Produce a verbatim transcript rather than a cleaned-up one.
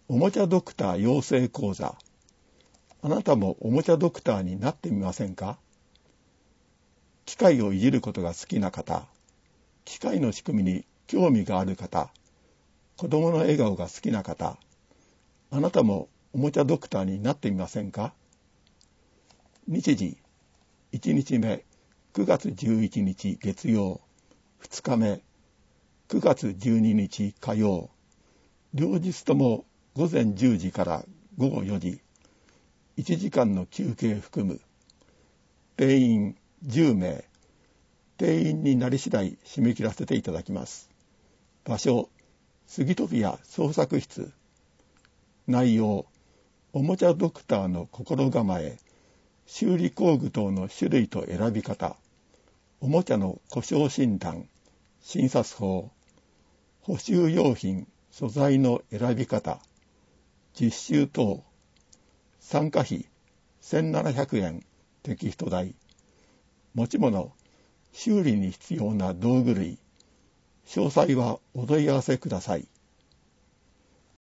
おもちゃドクター養成講座。あなたもおもちゃドクターになってみませんか？機械をいじることが好きな方、機械の仕組みに興味がある方、子供の笑顔が好きな方、あなたもおもちゃドクターになってみませんか？日時、いちにちめ、くがつじゅういちにち月曜、ふつかめ、くがつじゅうににち火曜、両日ともごぜんじゅうじからごごよじ、いちじかんの休憩含む。定員じゅうめい、定員になり次第締め切らせていただきます。場所、スギトピア創作室。内容、おもちゃドクターの心構え、修理工具等の種類と選び方、おもちゃの故障診断、診察法、補修用品、素材の選び方、実習等、参加費せんななひゃくえんテキスト代、持ち物、修理に必要な道具類、詳細はお問い合わせください。